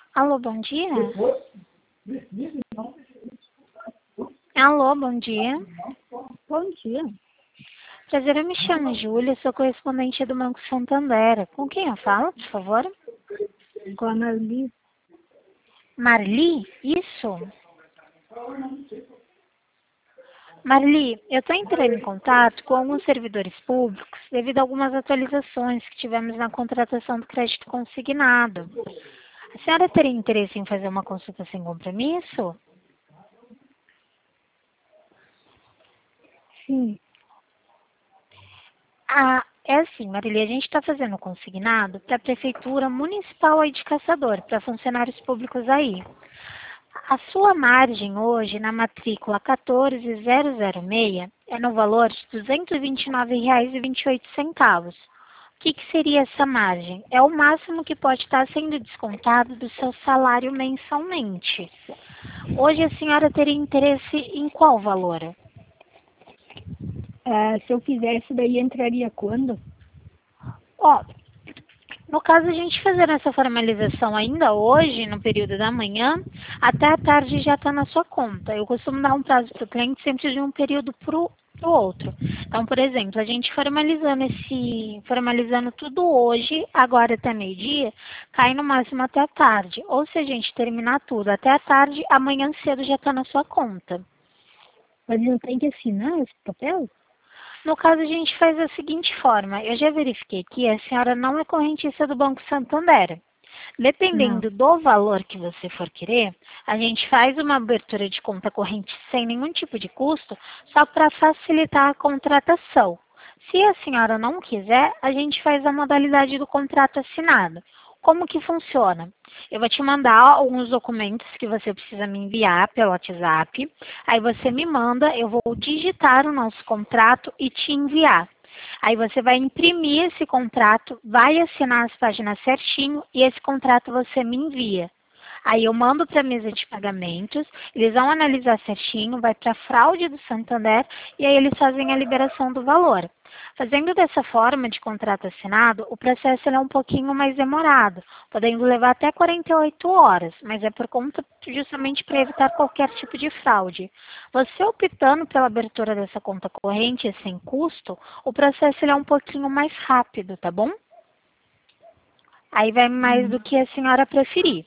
Alô, bom dia? Alô, bom dia. Bom dia. Prazer, eu me chamo Júlia, sou correspondente do Banco Santander. Com quem eu falo, por favor? Com a Marli. Marli? Isso? Marli, eu estou entrando em contato com alguns servidores públicos devido a algumas atualizações que tivemos na contratação do crédito consignado. A senhora teria interesse em fazer uma consulta sem compromisso? Sim. É assim, Marília, a gente está fazendo consignado para a Prefeitura Municipal aí de Caçador, para funcionários públicos aí. A sua margem hoje na matrícula 14006 é no valor de R$ 229,28. O que seria essa margem? É o máximo que pode estar sendo descontado do seu salário mensalmente. Hoje a senhora teria interesse em qual valor? Se eu fizesse, daí entraria quando? Ó, no caso, a gente fazer essa formalização ainda hoje, no período da manhã, até a tarde já está na sua conta. Eu costumo dar um prazo para o cliente sempre de um período para o outro. Então, por exemplo, a gente formalizando tudo hoje, agora até meio-dia, cai no máximo até a tarde. Ou se a gente terminar tudo até a tarde, amanhã cedo já está na sua conta. Mas não tem que assinar esse papel? No caso, a gente faz da seguinte forma. Eu já verifiquei que a senhora não é correntista do Banco Santander. Não. Dependendo do valor que você for querer, a gente faz uma abertura de conta corrente sem nenhum tipo de custo, só para facilitar a contratação. Se a senhora não quiser, a gente faz a modalidade do contrato assinado. Como que funciona? Eu vou te mandar alguns documentos que você precisa me enviar pelo WhatsApp. Aí você me manda, eu vou digitar o nosso contrato e te enviar. Aí você vai imprimir esse contrato, vai assinar as páginas certinho e esse contrato você me envia. Aí eu mando para a mesa de pagamentos, eles vão analisar certinho, vai para a fraude do Santander e aí eles fazem a liberação do valor. Fazendo dessa forma de contrato assinado, o processo é um pouquinho mais demorado, podendo levar até 48 horas, mas é por conta justamente para evitar qualquer tipo de fraude. Você optando pela abertura dessa conta corrente sem custo, o processo é um pouquinho mais rápido, tá bom? Aí vai mais do que a senhora preferir.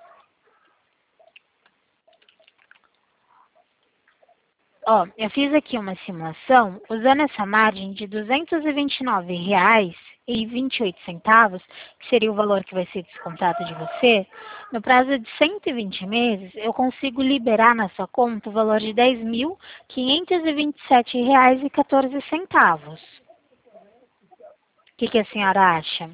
Ó, eu fiz aqui uma simulação usando essa margem de R$ 229,28, que seria o valor que vai ser descontado de você. No prazo de 120 meses, eu consigo liberar na sua conta o valor de R$ 10.527,14. O que a senhora acha?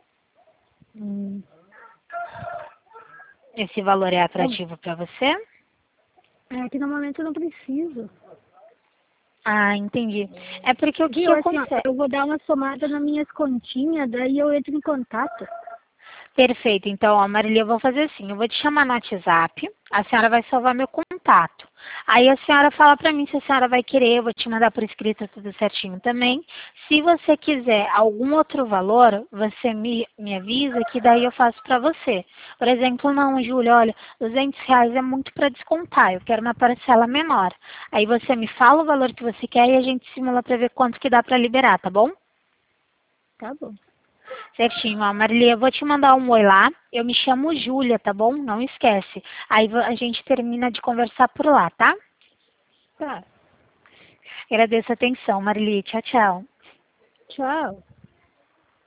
Esse valor é atrativo para você? É que no momento eu não preciso. Ah, entendi. É porque o que Viu, assim, ó, acontece? eu vou dar uma somada nas minhas continhas, daí eu entro em contato. Perfeito. Então, ó, Marília, eu vou fazer assim, eu vou te chamar no WhatsApp, a senhora vai salvar meu contato. Aí a senhora fala pra mim se a senhora vai querer, eu vou te mandar por escrito tudo certinho também. Se você quiser algum outro valor, você me avisa que daí eu faço pra você. Por exemplo, não, Júlia, olha, R$ 200 é muito para descontar, eu quero uma parcela menor. Aí você me fala o valor que você quer e a gente simula pra ver quanto que dá pra liberar, tá bom? Tá bom. Certinho, ó, Marília, eu vou te mandar um oi lá. Eu me chamo Júlia, tá bom? Não esquece. Aí a gente termina de conversar por lá, tá? Tá. Agradeço a atenção, Marília. Tchau, tchau. Tchau.